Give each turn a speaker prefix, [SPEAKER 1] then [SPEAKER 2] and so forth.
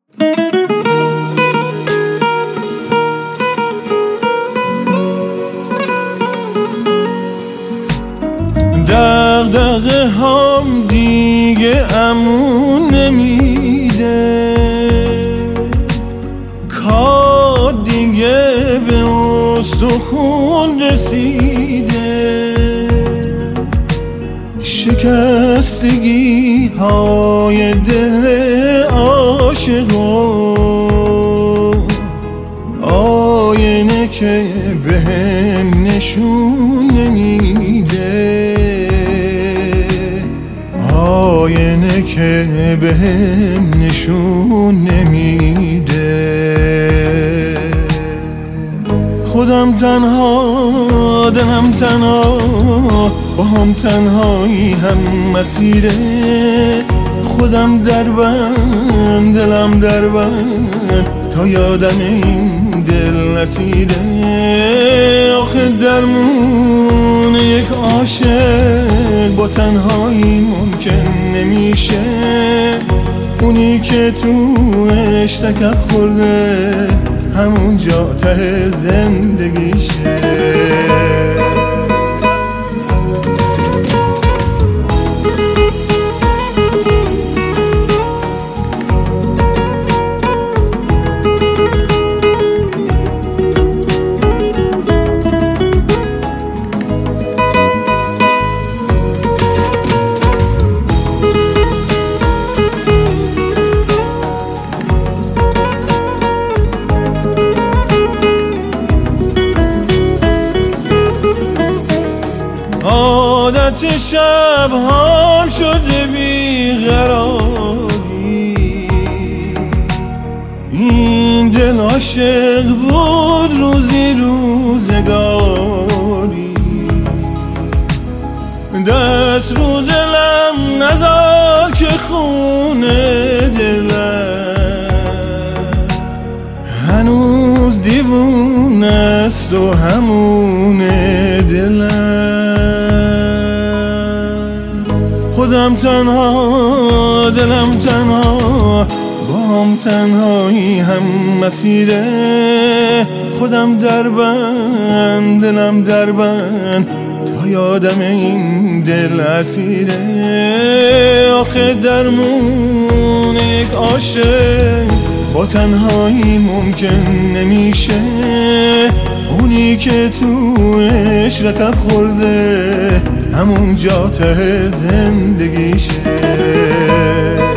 [SPEAKER 1] دغدغه هم دیگه امون نمیده، کار دیگه به استخون رسیده، شکستگی های دل عاشقو آینه که بهم نشون نمیده، آینه که بهم نشون نمیده. خودم تنها، دلم تنها، با هم تنهایی هم مسیره، خودم دربند، دلم دربند، تا یادم این دل اسیره. آخه درمون یک عاشق با تنهایی ممکن نمیشه، اونی که تو اشتکب خورده همون جا ته زندگیشه. عادت شب هم شده بیقراری، این دل عاشق بود روزی روزگاری، دست رو دلم نذار که خونه دلم هنوز دیوونه است و همونه دلم. خودم تنها، دلم تنها، با هم تنهایی هم مسیره، خودم دربند، دلم دربند، تا یادم این دل اسیره. آخه درمون یک عاشق با تنهایی ممکن نمیشه، اونی که تو اشرکب خورده همون جا ته زندگیشه.